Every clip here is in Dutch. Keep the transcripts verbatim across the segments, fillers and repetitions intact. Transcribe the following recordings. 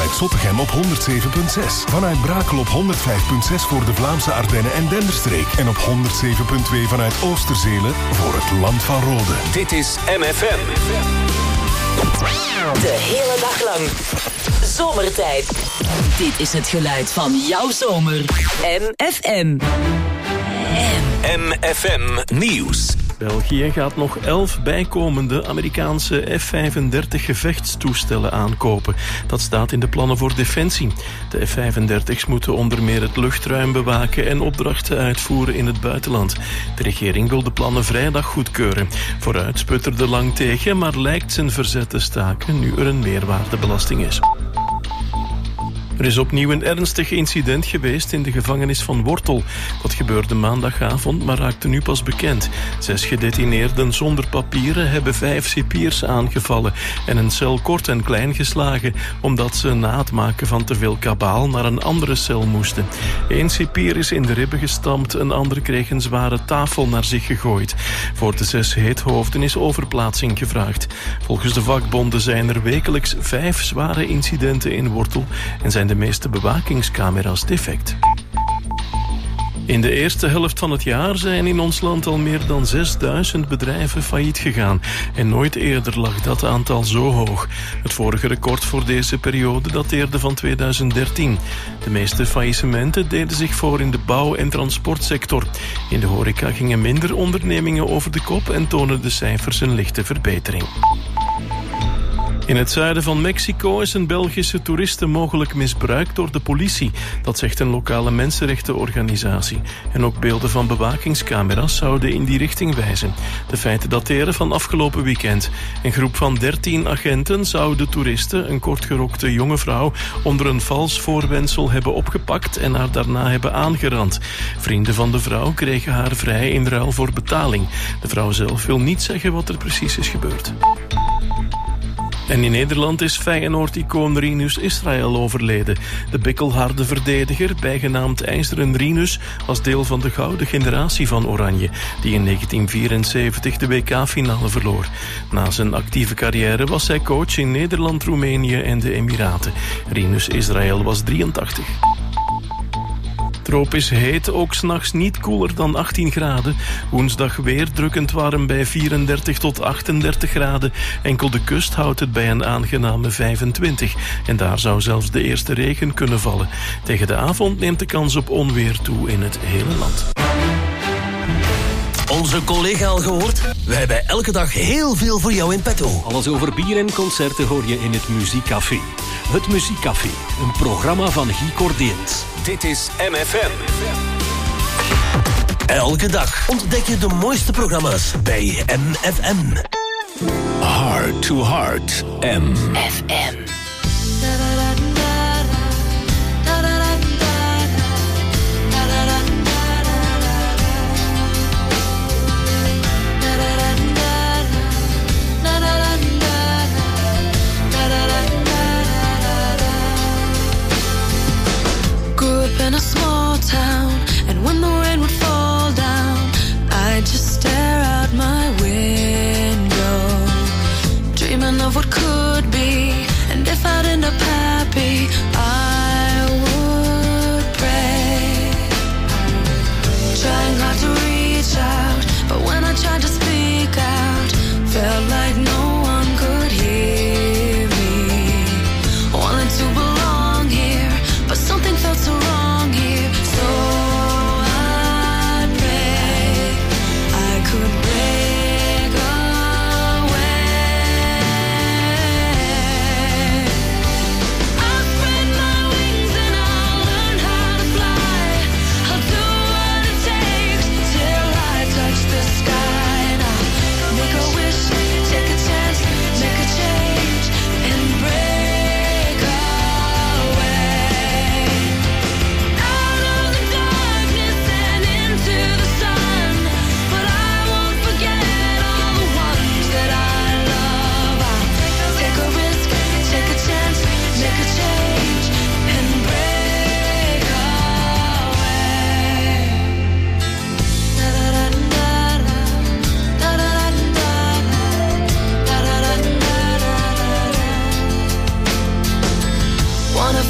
vanuit Zottegem op honderd zeven komma zes. Vanuit Brakel op honderd vijf komma zes voor de Vlaamse Ardennen en Denderstreek. En op honderd zeven komma twee vanuit Oosterzelen voor het Land van Rode. Dit is M F M. De hele dag lang. Zomertijd. Dit is het geluid van jouw zomer. M F M. M F M Nieuws. België gaat nog elf bijkomende Amerikaanse F vijfendertig gevechtstoestellen aankopen. Dat staat in de plannen voor Defensie. De F vijfendertigs moeten onder meer het luchtruim bewaken en opdrachten uitvoeren in het buitenland. De regering wil de plannen vrijdag goedkeuren. Vooruit sputterde lang tegen, maar lijkt zijn verzet te staken nu er een meerwaardebelasting is. Er is opnieuw een ernstig incident geweest in de gevangenis van Wortel. Dat gebeurde maandagavond, maar raakte nu pas bekend. Zes gedetineerden zonder papieren hebben vijf cipiers aangevallen en een cel kort en klein geslagen, omdat ze na het maken van te veel kabaal naar een andere cel moesten. Eén cipier is in de ribben gestampt, een ander kreeg een zware tafel naar zich gegooid. Voor de zes heethoofden is overplaatsing gevraagd. Volgens de vakbonden zijn er wekelijks vijf zware incidenten in Wortel en zijn de meeste bewakingscamera's defect. In de eerste helft van het jaar zijn in ons land al meer dan zesduizend bedrijven failliet gegaan. En nooit eerder lag dat aantal zo hoog. Het vorige record voor deze periode dateerde van tweeduizend dertien. De meeste faillissementen deden zich voor in de bouw- en transportsector. In de horeca gingen minder ondernemingen over de kop en tonen de cijfers een lichte verbetering. In het zuiden van Mexico is een Belgische toeriste mogelijk misbruikt door de politie. Dat zegt een lokale mensenrechtenorganisatie. En ook beelden van bewakingscamera's zouden in die richting wijzen. De feiten dateren van afgelopen weekend. Een groep van dertien agenten zou de toeriste, een kortgerokte jonge vrouw, onder een vals voorwendsel hebben opgepakt en haar daarna hebben aangerand. Vrienden van de vrouw kregen haar vrij in ruil voor betaling. De vrouw zelf wil niet zeggen wat er precies is gebeurd. En in Nederland is Feyenoord-icoon Rinus Israël overleden. De bikkelharde verdediger, bijgenaamd IJzeren Rinus, was deel van de gouden generatie van Oranje, die in negentien vierenzeventig de W K-finale verloor. Na zijn actieve carrière was hij coach in Nederland, Roemenië en de Emiraten. Rinus Israël was drieëntachtig. Tropisch heet, ook 's nachts niet koeler dan achttien graden. Woensdag weer drukkend warm bij vierendertig tot achtendertig graden. Enkel de kust houdt het bij een aangename vijfentwintig. En daar zou zelfs de eerste regen kunnen vallen. Tegen de avond neemt de kans op onweer toe in het hele land. Onze collega al gehoord? Wij hebben elke dag heel veel voor jou in petto. Alles over bier en concerten hoor je in het Muziekcafé. Het Muziekcafé, een programma van Guy Cordeens. Dit is M F M. Elke dag ontdek je de mooiste programma's bij M F M. Heart to Heart. M F M. In a small town, and when the rain would fall down, I'd just stare out my window, dreaming of what could be. And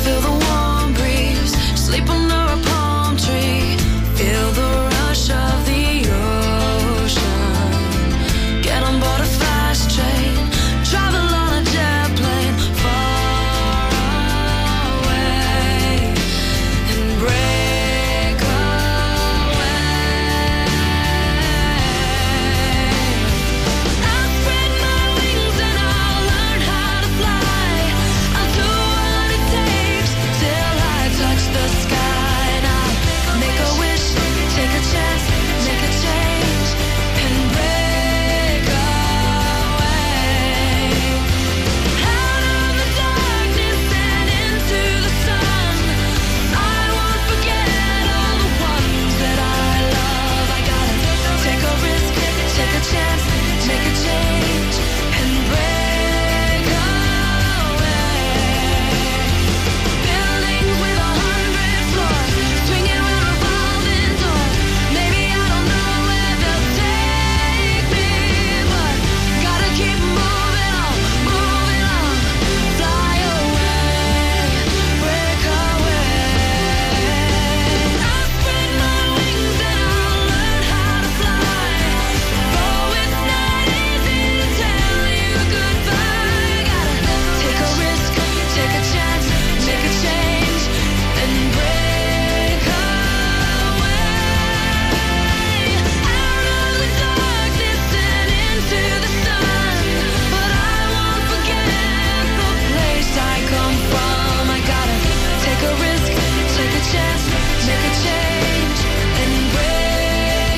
Feel the warm breeze, sleep under a palm tree. Feel the rush of the ocean. Get on board a fast train, travel on a jet plane far away and break away. I'll spread my wings and I'll learn how to fly. I'll do what it takes till I touch the sky. And I'll make a wish, take a chance, make a change and break away. Out of the darkness and into the sun. I won't forget all the ones that I love. I gotta take a risk, take a chance, make a change and break away. Buildings with a hundred floors, swinging with revolving doors. Maybe I don't know where they'll take me, but gotta keep moving on, moving on. Fly away, break away. I'll spread my wings and I'll learn how to fly. Though it's not easy to tell you goodbye. Gotta take a risk, take a chance, make a change and break away. Out of the darkness and into the sun. But I won't forget the place I come from. I gotta take a risk, take a chance, make a change and break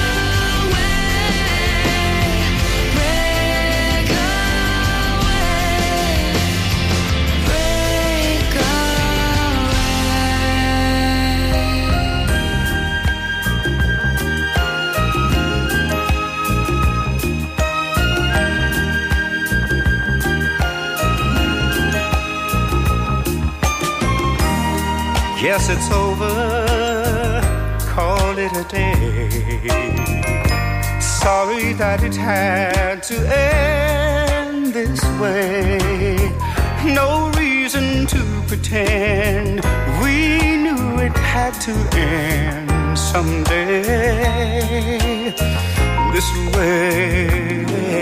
away. Break away. Break Yes, it's over, call it a day. Sorry that it had to end this way. No reason to pretend we knew it had to end someday this way.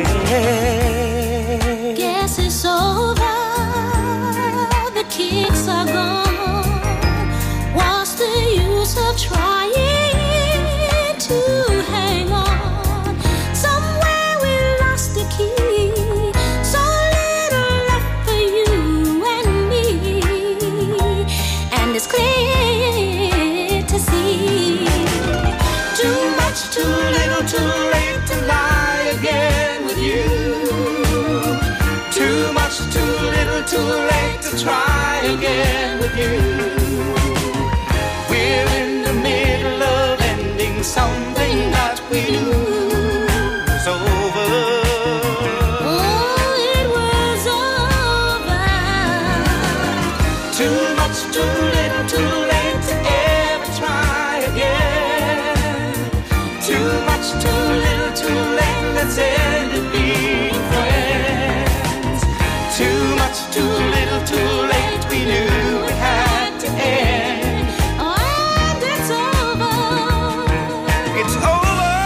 Guess it's over, the kicks are gone. What's the use of trying to hang on? Somewhere we lost the key, so little left for you and me. And it's clear to see, too much, too little, too late to lie again with you. Too much, too little, too late to try again with you. We're in the middle of ending something that we knew was over. Oh, it was over. Too much, too little, too late to ever try again. Too much, too little, too late, let's end it being friends. Too much, too little, too late, we knew it had to end. And it's over. It's over.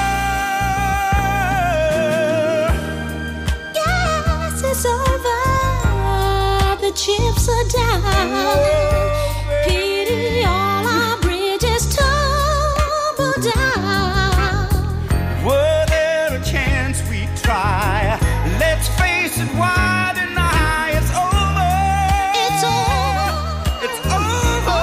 Yes, it's over. The chips are down. Pity all our bridges tumble down. Were there a chance we'd try? Let's face it, why deny? It's over. It's over. It's over.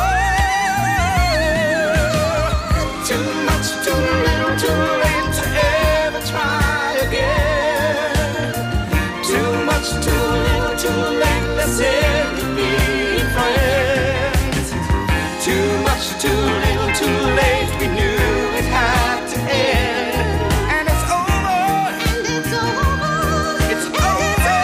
Too much, too little, too late to ever try again. Too much, too little, too late, let's end it being friends. Too much, too little, too late, we knew it had to end. And it's over. And it's over. It's over.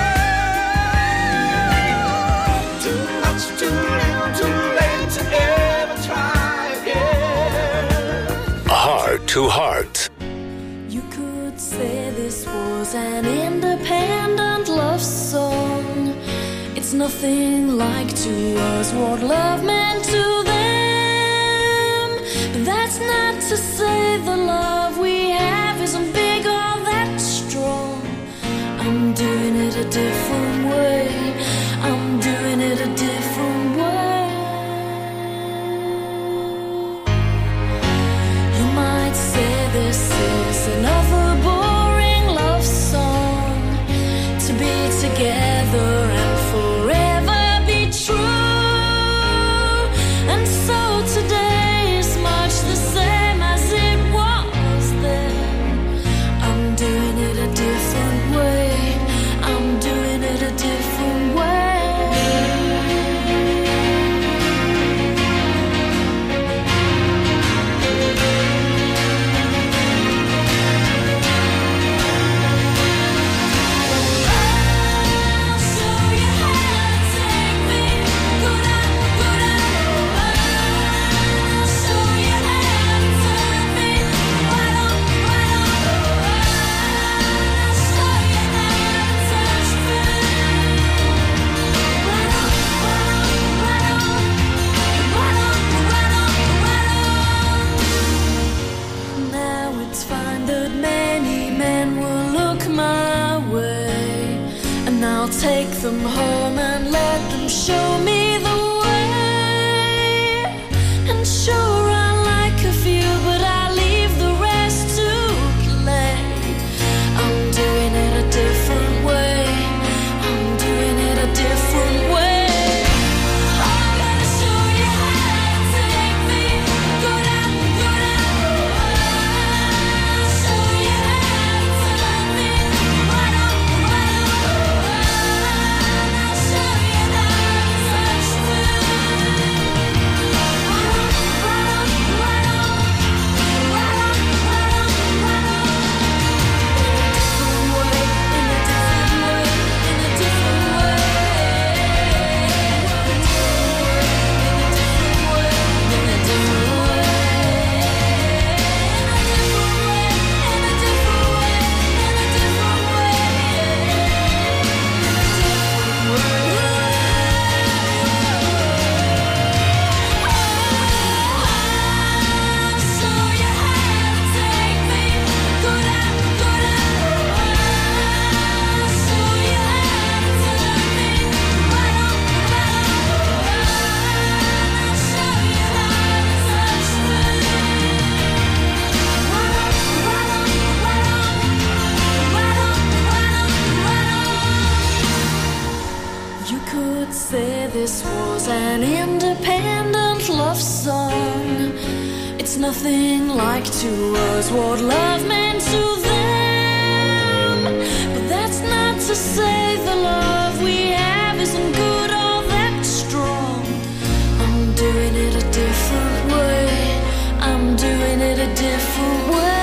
Too much, too little, too late to ever try again. Heart to Heart. You could say this was an independent love song. It's nothing like to us what love meant to them. But that's not to say the love we have isn't big or that strong. I'm doing it a different way. I'm doing it a different way. You might say this is another boring love song, to be together and forever be true. And so today is much the same as it was then. I'm doing it a different way. I'm doing it a different way. I'll take them home and let them show me the way. And sure I like a few, but I leave the rest to play. I'm doing it a different way. I'm doing it a different way. I'm gonna show you how to take me. Go down, go down. I'll show you how to turn me right on, right on. I'll show you how to touch me. Right on, right on, right on. Right on, right on, right on. In a different way, in a different way, in a different way, in a different way, in a different way, in a different way, in a different way. I'll show you how to take me. Go down, go down. I'll show you how to turn me right on, right on. I'll show you how to touch me. Right on, right on, right on. Right on, right on, right on. You could say this was an independent love song. It's nothing like to us what love meant to them. But that's not to say the love we have isn't good or that strong. I'm doing it a different way. I'm doing it a different way.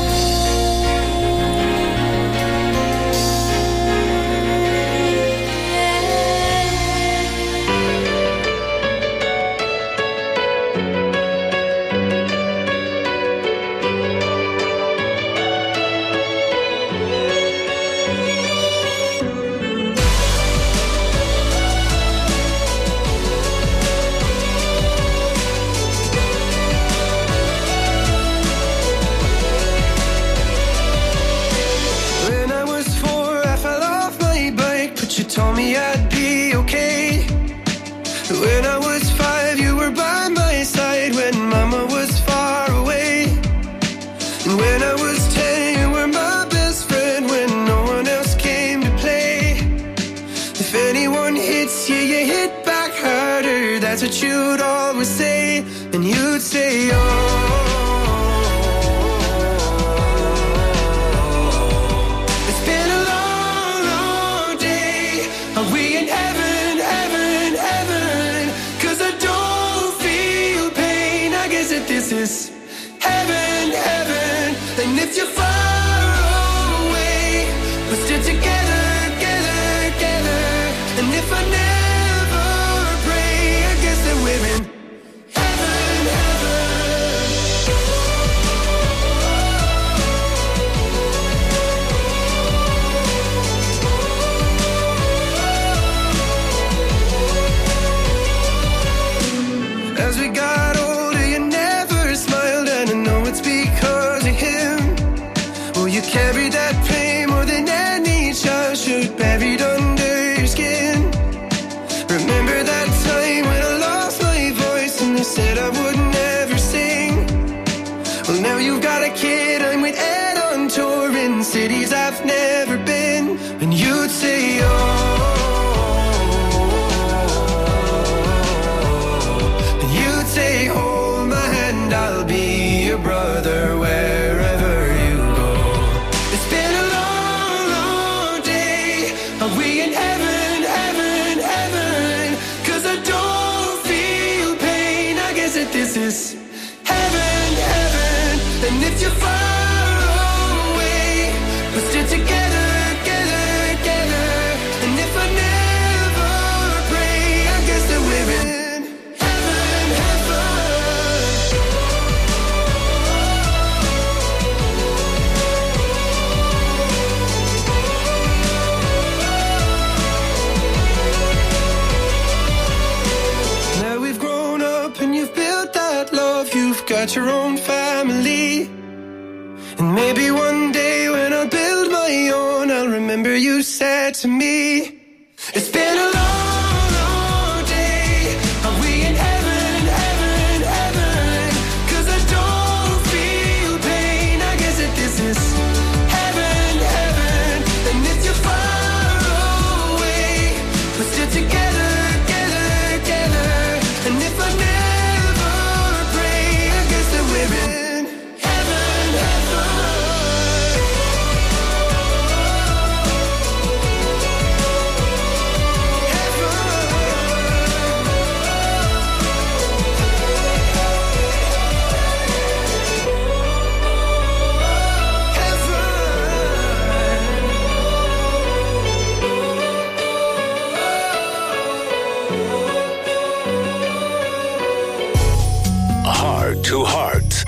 When I was four, I fell off my bike, but you told me I'd be okay. When I was five, you were by my side when mama was far away. And when I was ten, you were my best friend when no one else came to play. If anyone hits you, you hit back harder. That's what you'd always say. And you'd say, oh. It's been a long, long day. Are we in heaven, heaven, heaven? 'Cause I don't feel pain. I guess that this is heaven, heaven. And if you're far away, we're still together, together, together. And if I never pray, I guess that we're in heaven, heaven. is heaven, heaven. And if you're far away, we're still together, together, together. And if I never pray, I guess that we're in heaven, heaven. Now we've grown up and you've built that love. You've got your own family. And maybe one day when I build my own, I'll remember you said to me, it's been a long, long day. Are we in heaven, heaven, heaven? 'Cause I don't feel pain. I guess that this is heaven, heaven. And if you're far away, we're still together, together, together. And if I never pray, I guess that we're in heaven, heaven. Heart to Heart.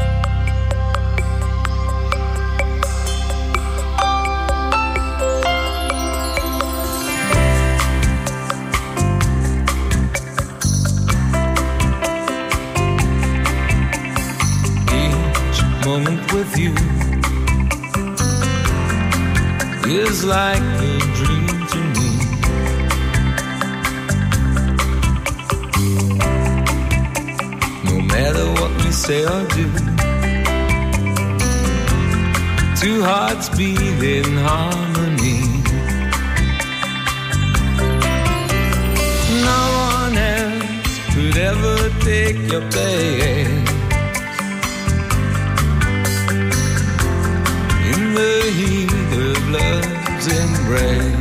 Each moment with you is like a dream to me. No matter what we say or do, two hearts beat in harmony. No one else could ever take your place in the heat of love's embrace.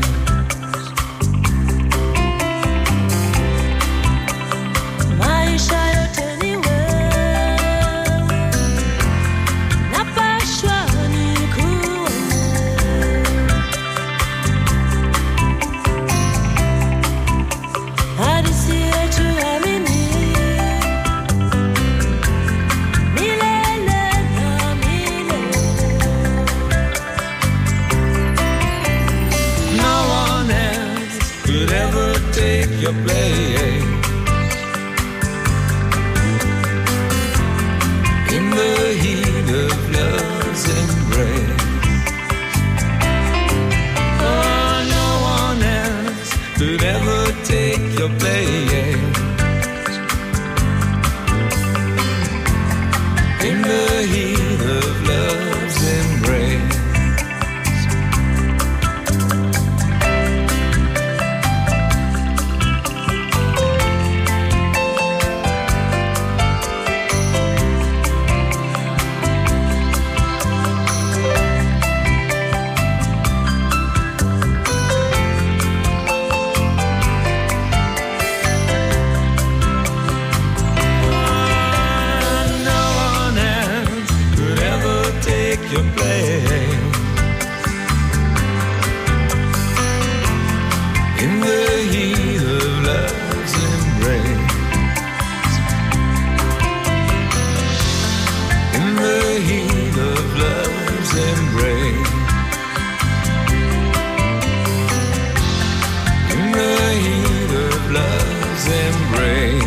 Maisha yote ni wewe, napashwa nikuone. Hadithi yetu amini, milele na milele. No one else could ever take your place in the heat of love's embrace. Oh, no one else could ever take your place in the heat of love's embrace. No one else could ever take your place in the heat of love's embrace. In the heat of love's embrace. In the heat of love's embrace.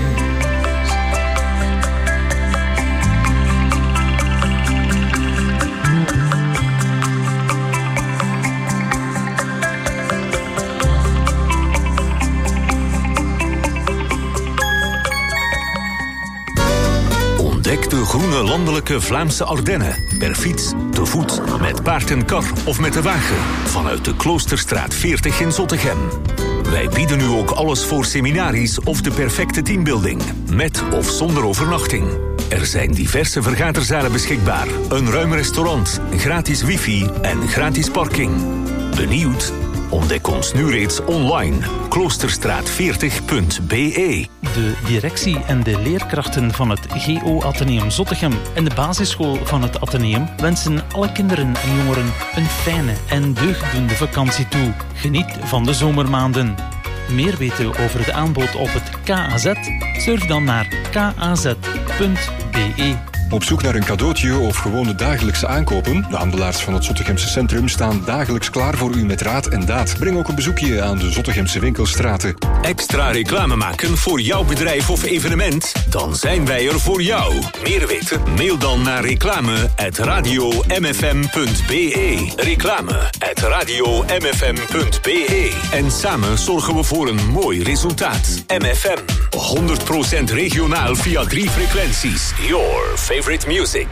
Ontdek de groene landelijke Vlaamse Ardennen. Per fiets, te voet, met paard en kar of met de wagen. Vanuit de Kloosterstraat veertig in Zottegem. Wij bieden nu ook alles voor seminaries of de perfecte teambuilding. Met of zonder overnachting. Er zijn diverse vergaderzalen beschikbaar. Een ruim restaurant, gratis wifi en gratis parking. Benieuwd? Ontdek ons nu reeds online. kloosterstraat veertig punt b e. De directie en de leerkrachten van het G O Atheneum Zottegem en de basisschool van het Atheneum wensen alle kinderen en jongeren een fijne en deugddoende vakantie toe. Geniet van de zomermaanden. Meer weten over de aanbod op het K A Z? Surf dan naar k a z punt b e. Op zoek naar een cadeautje of gewone dagelijkse aankopen? De handelaars van het Zottegemse centrum staan dagelijks klaar voor u met raad en daad. Breng ook een bezoekje aan de Zottegemse winkelstraten. Extra reclame maken voor jouw bedrijf of evenement? Dan zijn wij er voor jou. Meer weten? Mail dan naar reclame at radio m f m punt b e. Reclame at radio m f m punt b e. En samen zorgen we voor een mooi resultaat. M F M. honderd procent regionaal via drie frequenties. Your favorite music.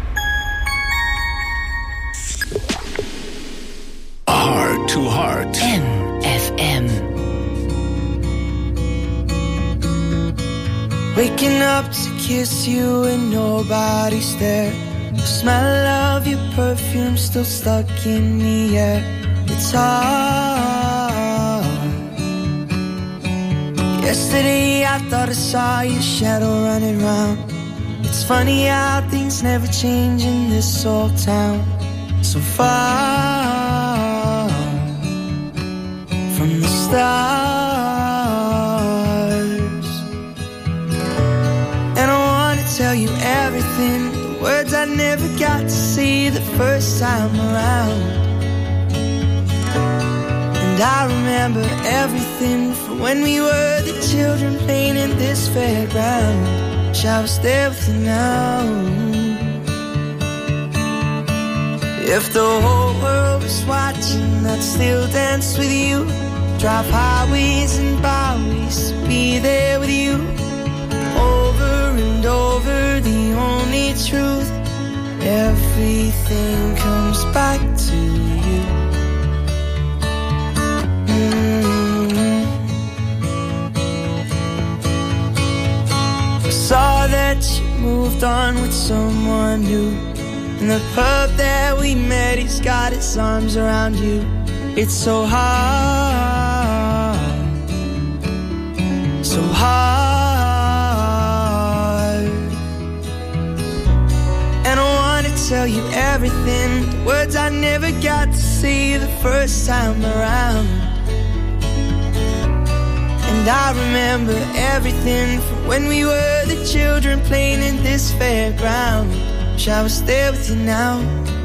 Heart to Heart. M F M. Waking up to kiss you and nobody's there. The smell of your perfume still stuck in the air. It's hard. Yesterday I thought I saw your shadow running round. It's funny how things never change in this old town. So far from the stars. And I wanna tell you everything, the words I never got to say the first time around. And I remember everything from when we were the children playing in this fairground. Wish I was there with you now. If the whole world was watching, I'd still dance with you. Drive highways and byways to be there with you. Over and over, the only truth. Everything comes back to you. Mm-hmm. I saw that you moved on with someone new. In the pub that we met, he's got his arms around you. It's so hard, so hard. And I wanna tell you everything, the words I never got to say the first time around. And I remember everything from when we were the children playing in this fairground. Wish I was there with you now.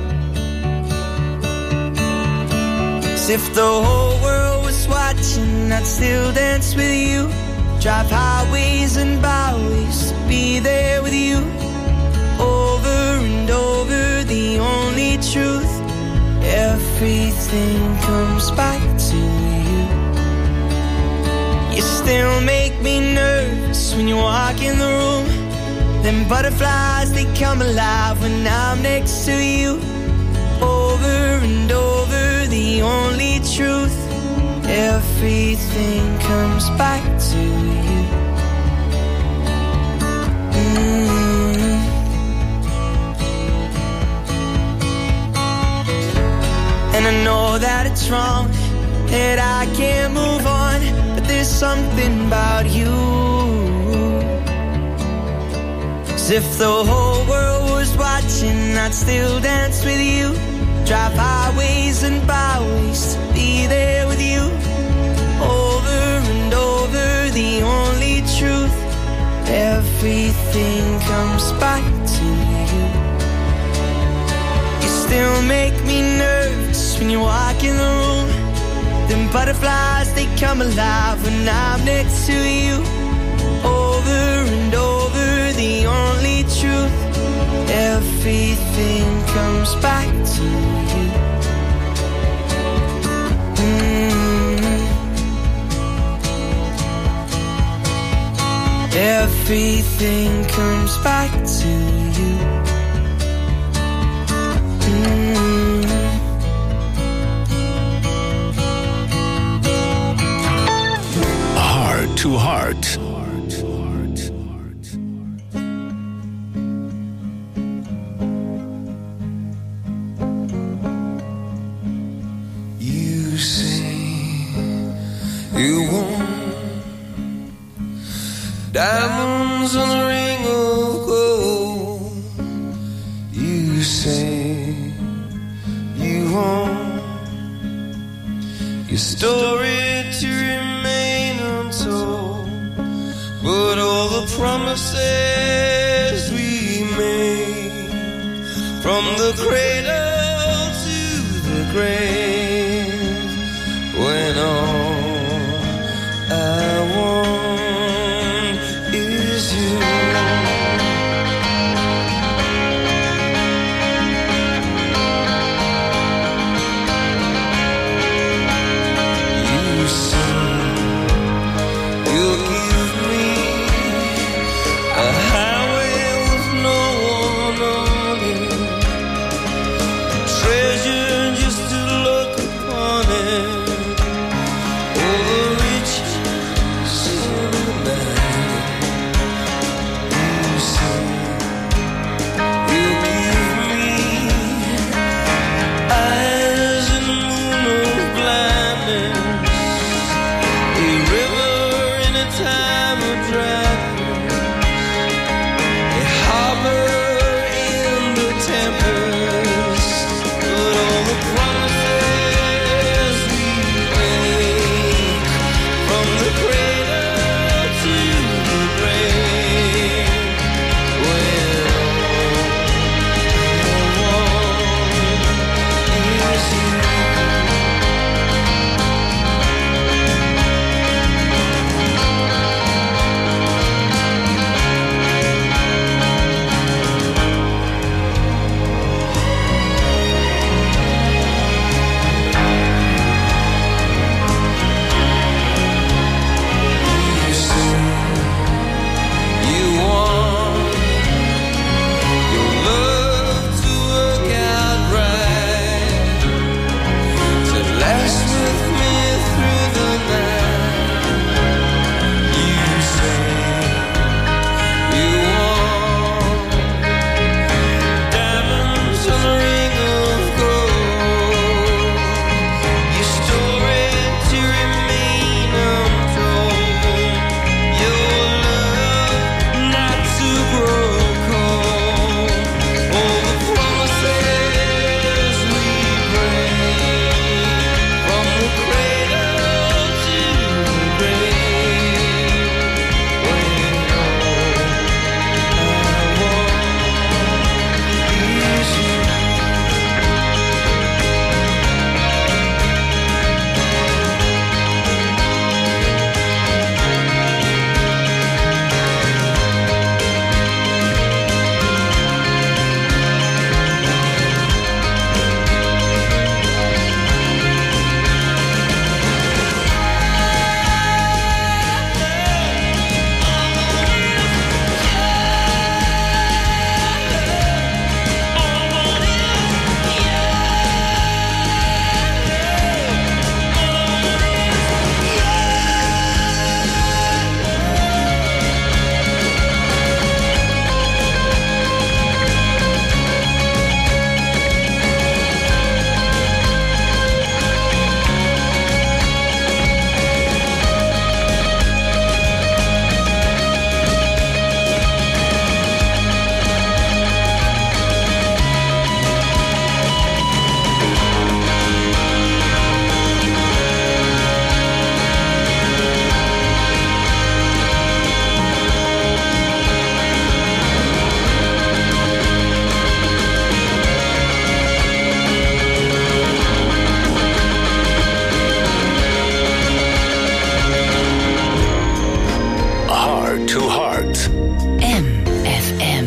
'Cause if the whole world was watching, I'd still dance with you. Drive highways and byways to be there with you. Over and over, the only truth. Everything comes back to you. You still make me nervous when you walk in the room. Them butterflies, they come alive when I'm next to you. Over and over, the only truth. Everything comes back to you. Mm-hmm. And I know that it's wrong, that I can't move on, but there's something about you. 'Cause if the whole world was watching, I'd still dance with you. Drive highways and byways to be there with you. Over and over, the only truth. Everything comes back to you. You still make me nervous when you walk in the room. Them butterflies, they come alive when I'm next to you. Over and over, the only truth. Everything comes back to you. Mm-hmm. Everything comes back to you. Mm-hmm. Heart to Heart. You say diamonds on a ring of gold. You say you want your story to remain untold, but all the promises we made, from the cradle to the grave, when all I want is you. You say you'll give me a highway with no one on it, treasure just to look upon it, all the riches in the night. You say you'll give me eyes in the moon of blindness, a river in a time of dryness, a harbor in the tempest, but all the promises we make, from the cradle to the grave, when all I want is you. You say you want your love to work out right, to last with me through the night. You say you want diamonds on a ring of gold, your story to remain untold, your love not to grow cold, all the promises we break, from the cradle to the grave, when all I want is you. Heart to Heart. M F M.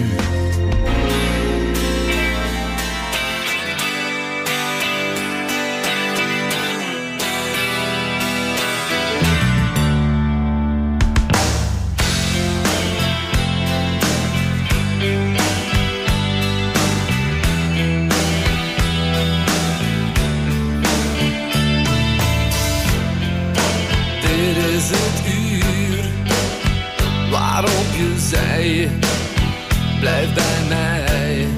Dit is het uur waarop je zei, blijf bij mij.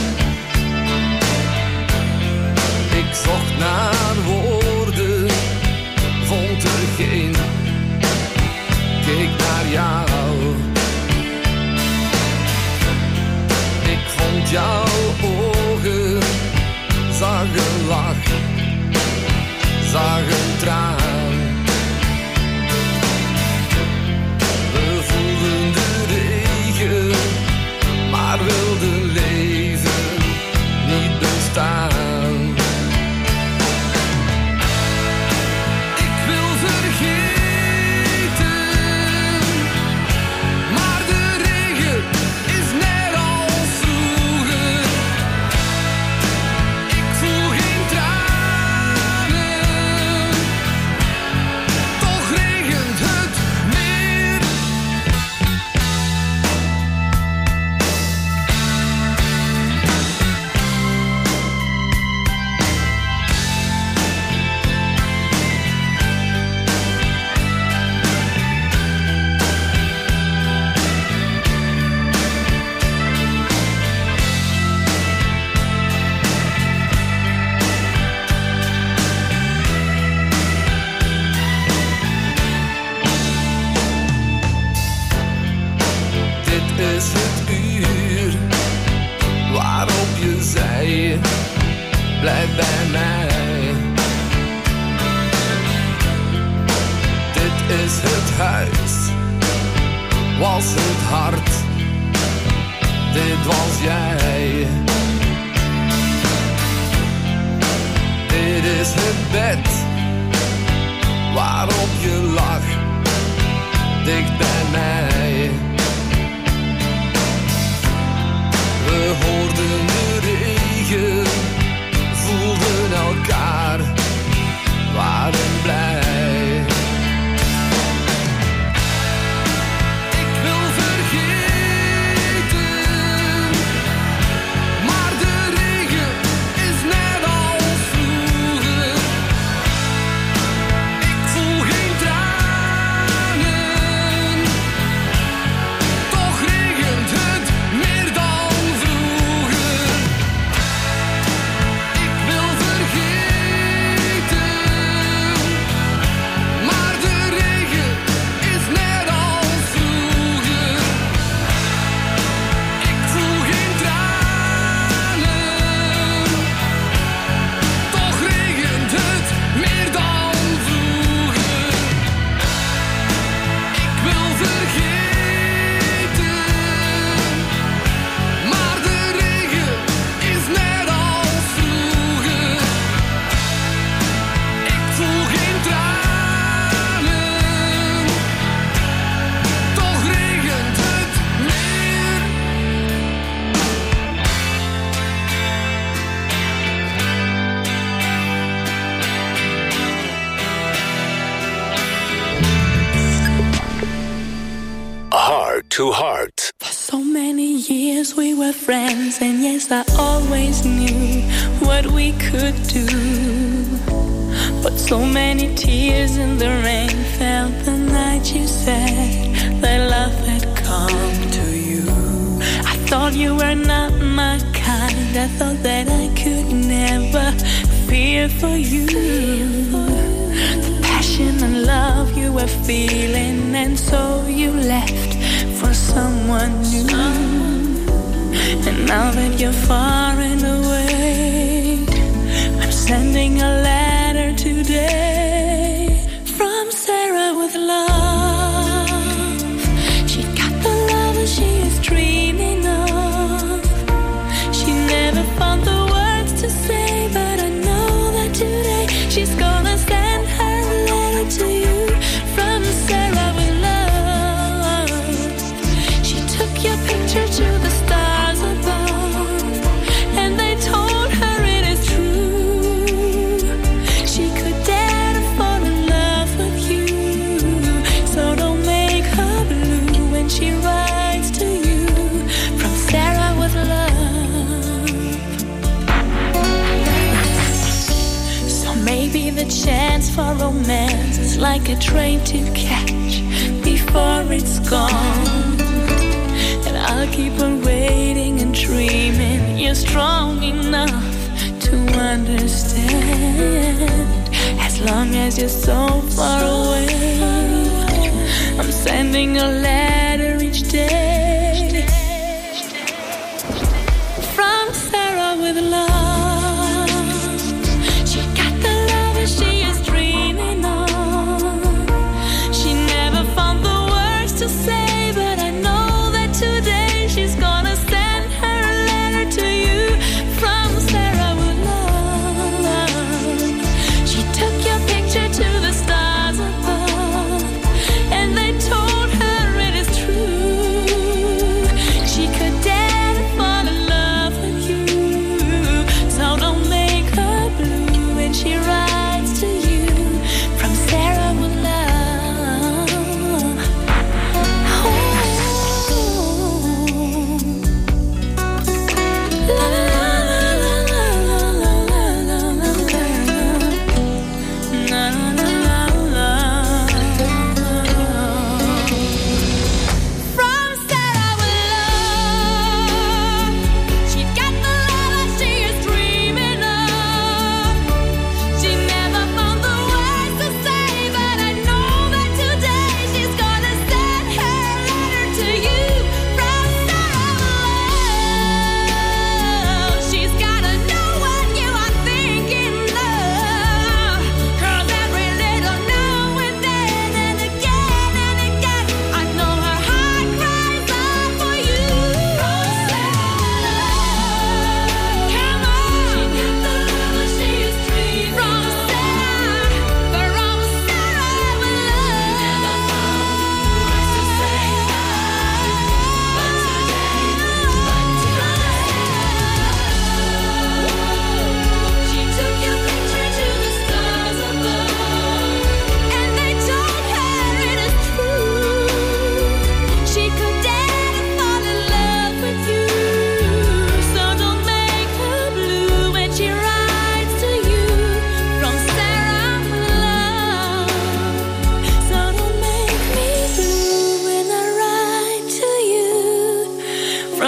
Ik zocht naar woorden, vond er geen, keek naar jou. zag een traan. We voelden de regen, maar wilden leven niet bestaan. Ik wil vergeten, maar de regen is net als vroeger. Ik voel geen tranen, toch regent het meer. Dit is het uur waarop je zei, blijf bij mij. Dit is het huis, was het hart, dit was jij. Dit is het bed waarop je lag, dicht bij mij. We hoorden de regen, voelden elkaar, waren blij. Ik wil vergeten, maar de regen is net als vroeger. Ik voel geen tranen, toch regent het meer dan. To Heart. For so many years we were friends, and yes, I always knew what we could do. But so many tears in the rain fell the night you said that love had come to you. I thought you were not my kind, I thought that I could never fear for you. The passion and love you were feeling, and so you left for someone new. And now that you're far and away, I'm sending a letter today from Sarah with love. She got the love that she is dreaming of. She never found the words to say, but I know that today she's gonna send her a letter to you from Sarah with love. Your picture to the stars above, and they told her it is true. She could dare to fall in love with you, so don't make her blue when she writes to you from Sarah with love. So maybe the chance for romance is like a train to catch before it's gone. I'll keep on waiting and dreaming you're strong enough to understand. As long as you're so far away, I'm sending a letter each day from Sarah with love. She got the love and she is dreaming.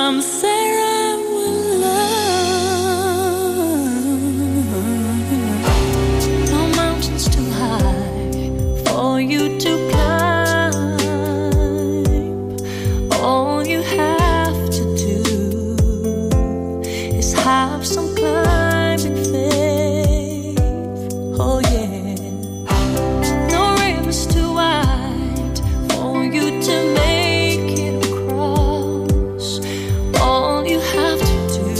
Some say I will love. No mountains too high for you to climb. All you have to do is have some climbing faith. Oh yeah. No river's too wide for you to make it across. All you have to do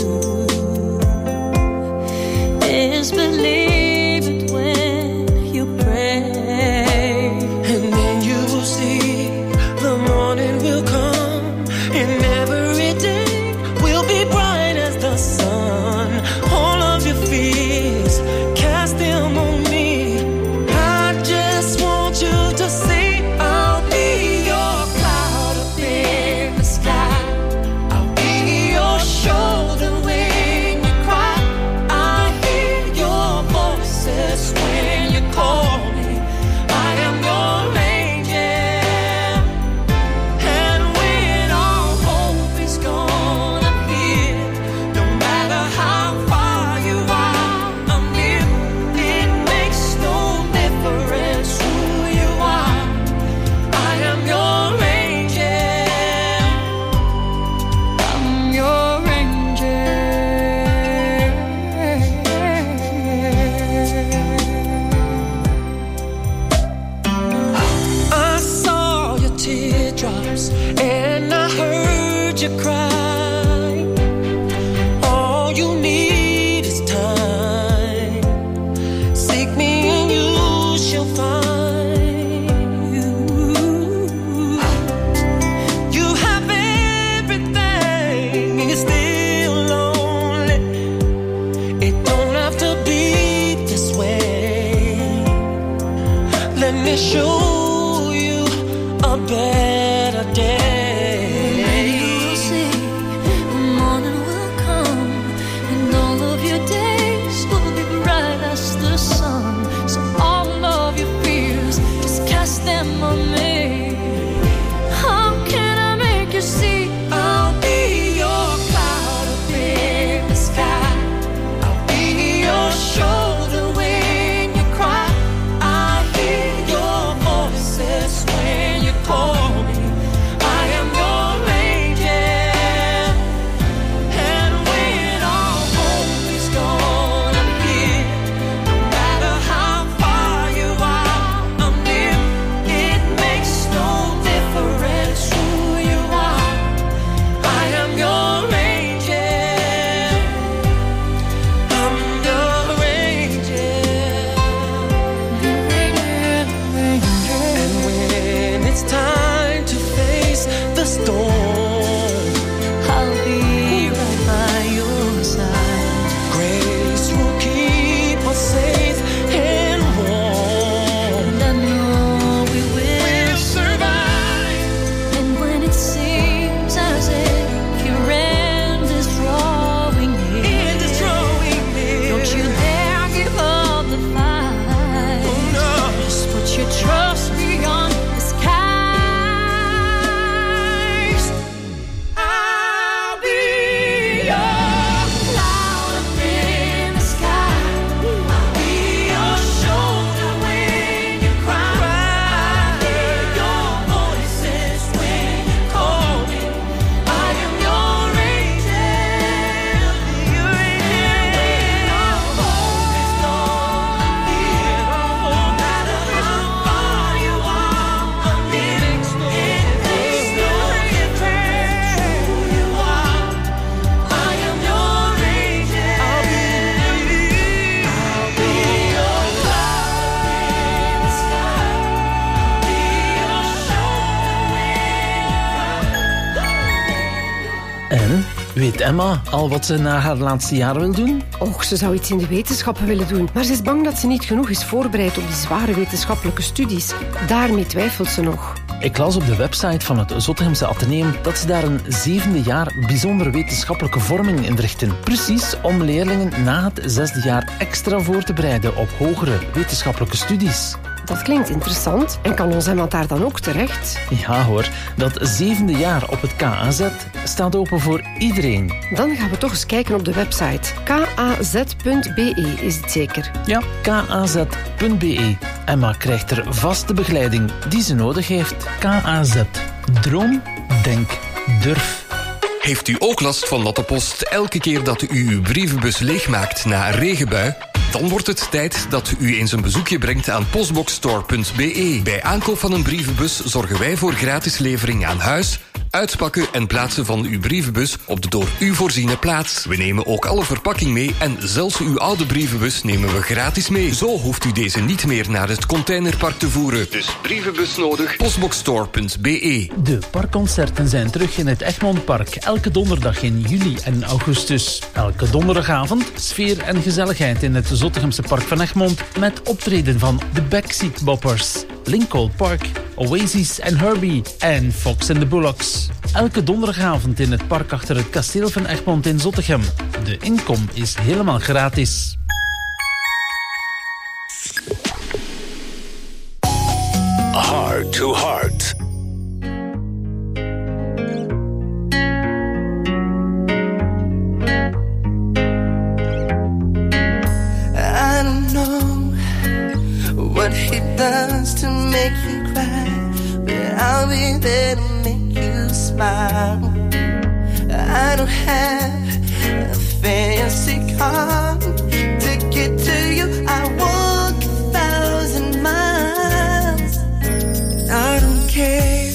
is believe it when you pray. And then you will see the morning will come, and every day will be bright as the sun. All of your fears, cast them on me. I just want you to see I'll be your cloud up in the sky. I'll be your shoulder when you cry. I hear your voices when you call me. I am your angel. And when all hope is gone, I'm here. No matter how far you are, I'm near. It makes no difference who you are. I am your angel. I'm your angel. I saw your teardrops and I heard you cry. All you need is time. Seek me and you shall find. You have everything and you're still lonely. It don't have to be this way. Let me show you a better day. You'll see the morning will come, and all of your days will be bright as the sun. So all of your fears, just cast them on me. How can I make you see? I'll be your cloud up in the sky. I'll be your shoulder when you cry. I hear your voices when you call me. I am your angel. And when all hope is gone, I'm here. No matter how far you are, I'm near. It makes no difference who you are. I am your angel. I'm your angel. And when it's time to face the storm, I'll be right by your side. Grace will keep us safe and warm. And I know we will survive. And when it seems as if your end is drawing near, end is drawing near, don't you dare give up the fight. Oh no. Just put your trust beyond the skies. I'll be your cloud up in the sky. I'll be your shoulder when you cry. I hear your voices when you call me. I am your angel. Your angel. When all hope is gone, I'm here. No matter how far you are, I'm near. It makes no difference who you are. I am your angel. I'll be your cloud in the sky. I'll be your shoulder when you cry. En, weet Emma al wat ze na haar laatste jaar wil doen? Och, ze zou iets in de wetenschappen willen doen. Maar ze is bang dat ze niet genoeg is voorbereid op die zware wetenschappelijke studies. Daarmee twijfelt ze nog. Ik las op de website van het Zottegemse Atheneum dat ze daar een zevende jaar bijzondere wetenschappelijke vorming inrichten. Precies om leerlingen na het zesde jaar extra voor te bereiden op hogere wetenschappelijke studies. Dat klinkt interessant. En kan ons iemand daar dan ook terecht? Ja hoor, dat zevende jaar op het K A Z staat open voor iedereen. Dan gaan we toch eens kijken op de website. k a z punt b e is het zeker? Ja, k a z punt b e. Emma krijgt er vaste begeleiding die ze nodig heeft. K A Z. Droom, denk, durf. Heeft u ook last van natte post elke keer dat u uw brievenbus leegmaakt na een regenbui? Dan wordt het tijd dat u eens een bezoekje brengt aan postboxstore punt b e. Bij aankoop van een brievenbus zorgen wij voor gratis levering aan huis, uitpakken en plaatsen van uw brievenbus op de door u voorziene plaats. We nemen ook alle verpakking mee en zelfs uw oude brievenbus nemen we gratis mee. Zo hoeft u deze niet meer naar het containerpark te voeren. Dus brievenbus nodig, postboxstore punt b e. De parkconcerten zijn terug in het Egmondpark. Elke donderdag in juli en augustus. Elke donderdagavond sfeer en gezelligheid in het Zottegemse Park van Egmond met optreden van de Backseat Boppers, Lincoln Park, Oasis en Herbie en Fox and the Bullocks. Elke donderdagavond in het park achter het kasteel van Egmond in Zottegem. De inkom is helemaal gratis. Heart to Heart. I don't know what he does to make you cry, but I'll be there to make you smile. I don't have a fancy car to get to you. I walk a thousand miles. I don't care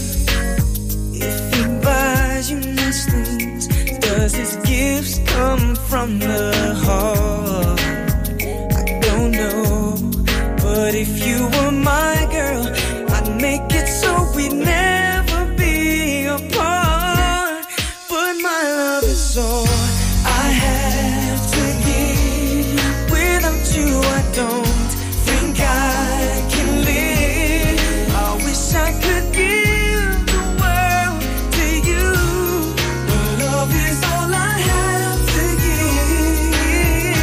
if he buys you nice things. Does his gifts come from the heart? I don't know, but if you were my girl, I'd make it so we'd never be apart. But my love is all I have to give. Without you I don't think I can live. I wish I could give the world to you. But love is all I have to give.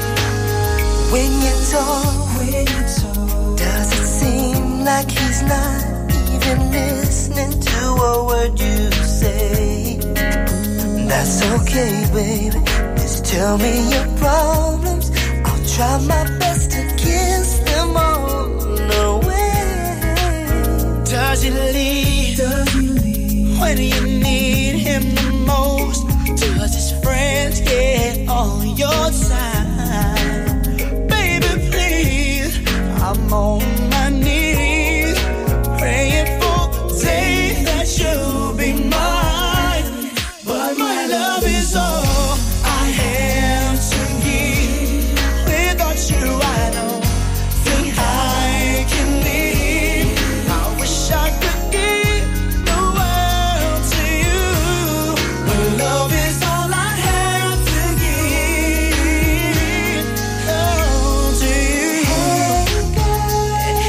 When you talk, when you talk, does it seem like he's not even listening to a word you say? That's okay, baby. Just tell me your problems. I'll try my best to kiss them all away. Does he leave? Does he leave when you need him the most? Does his friends get on your side? Baby, please, I'm on my knees, praying for the day that you'll be mine. But my love is all I have to give. Without you I don't think I can live. I wish I could give the world to you. But love is all I have to give. Oh, to you.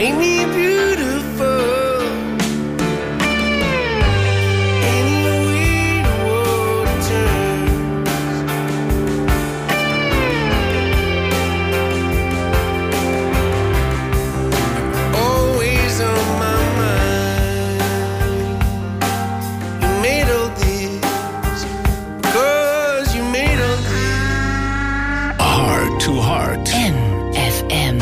make me beautiful. Any way the world turns, always on my mind. You made all this, 'cause you made all this. Heart to Heart. N F M.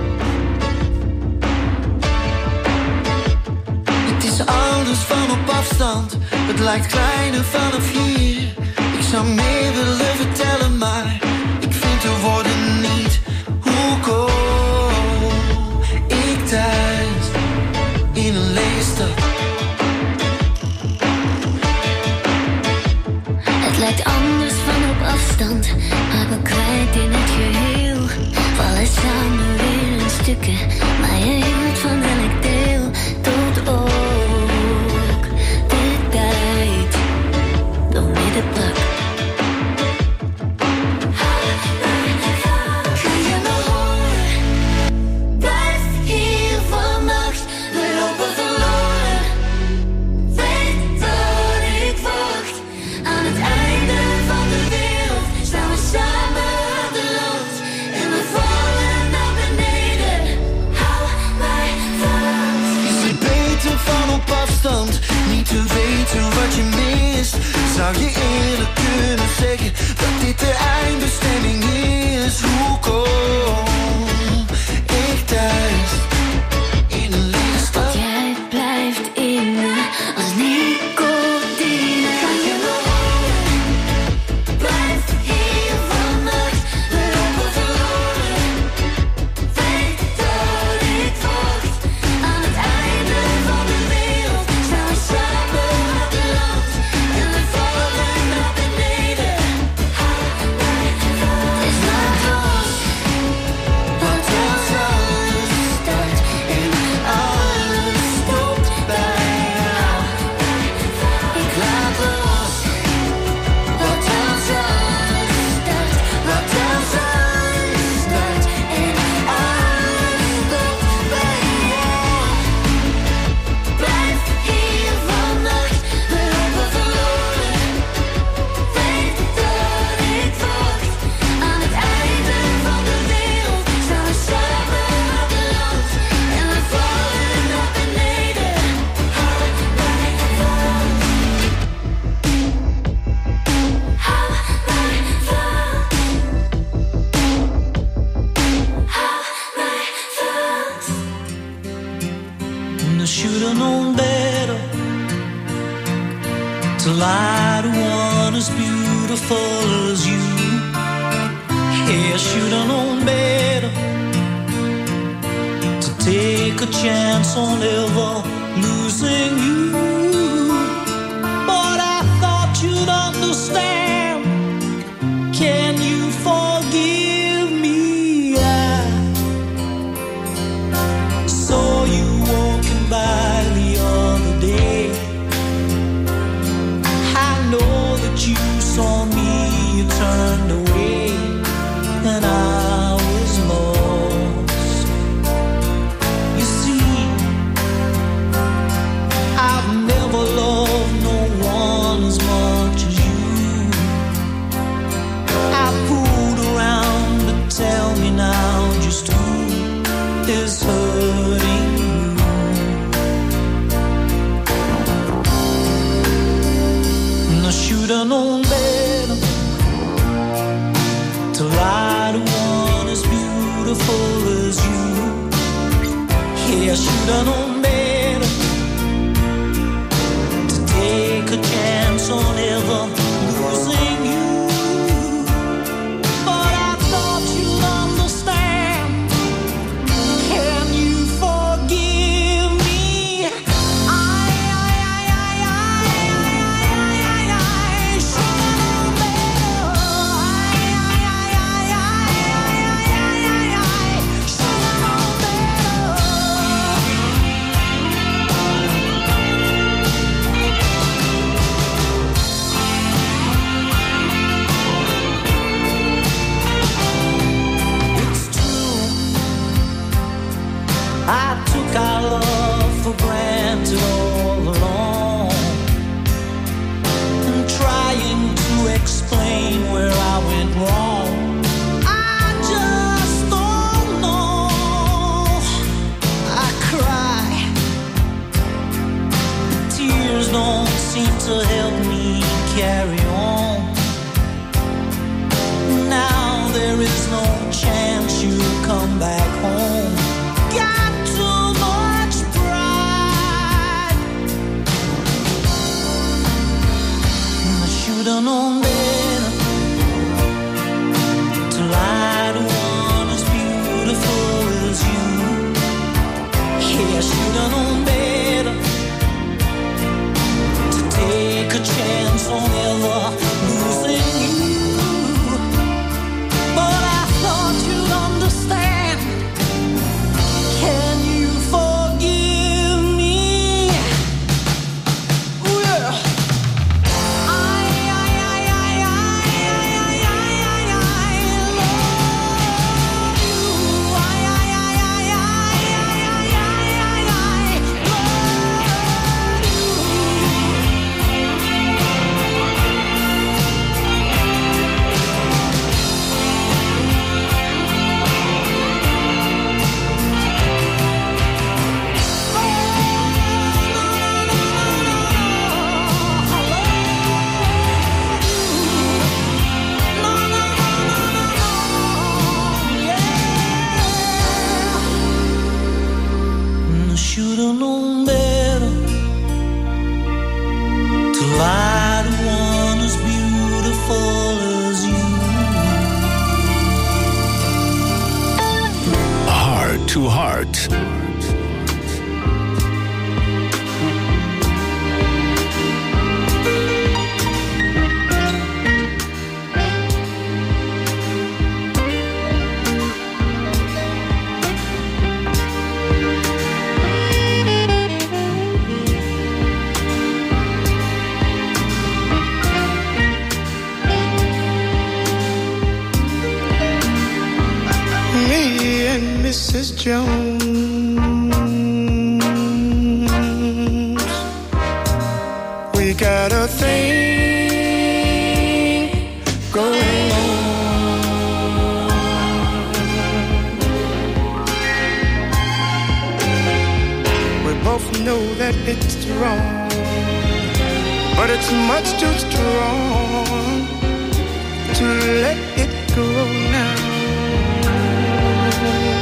Het is alles van op afstand, het lijkt kleiner vanaf hier. Ik zou meer willen vertellen, maar ik vind de woorden niet. Hoe kom ik thuis in een lege stad? Het lijkt anders van op afstand, raak me kwijt in het geheel. Vallen samen weer in stukken, maar je hield van elk deel. Tot ook de tijd door midden brak. Ga je me horen? Blijf hier vannacht, we lopen verloren. Weet dat ik wacht. Aan het einde van de wereld staan we samen aan de rand. En we vallen naar beneden. Hou mij vast. Is het beter van op afstand, niet te weten wat je mist? Zou je eerlijk kunnen zeggen dat dit de eindbestemming is? Hoe kom ik thuis in een lege stad? Jij blijft in me als nicotine. Ga je me horen? Blijf hier vannacht, we lopen verloren. Weet dat ik wacht. Aan het einde van de wereld staan we samen aan de rand. En we vallen naar beneden. Hou mij vast. Is maar los. Wat als alles start en alles stopt bij jou. Ik laat los. Wat als alles start, wat als alles start en alles stopt bij jou. Blijf hier vannacht, we lopen verloren. Weet dat ik wacht. Aan het einde van de wereld staan we samen aan de rand. En we vallen naar beneden. Hou mij vast. Hou mij vast. Hou mij vast. And I should've known better to lie to one as beautiful as you. Yeah, I should've known better to take a chance on ever losing you. But I thought you'd understand. Can you forgive me? I saw you walking by the other day. I know that you saw me, you turned away, and I was lost. You see, I've never loved no one as much as you. I fooled around, but tell me now just who is hurting you. And I should've known better to lie to one as beautiful as you. Yeah, I should've known better to take a chance on ever losing you. But I thought you'd understand. Can you forgive me? I, I, I, I, I, I, I, I should've known better. I, I, I, I, I, I, I, I should've known better. took our love for granted all along, and trying to explain where I went wrong. I just don't know. I cry, but tears don't seem to help me carry on. Now there is no chance you'll come back home. Got too much pride. I should've known better to lie to one as beautiful as you. Yeah, I should've known better to take a chance on ever losing you. But I thought you'd understand. Can you forgive me? Ooh, yeah. I, I, I, I, I, I, I, I, I love you. I, I, I, I, I, I, I, I, I love you. I should've known better to lie to one as beautiful as you. Heart to Heart. Me and Missus Jones, we got a thing going on. We both know that it's wrong, but it's much too strong to let it go now.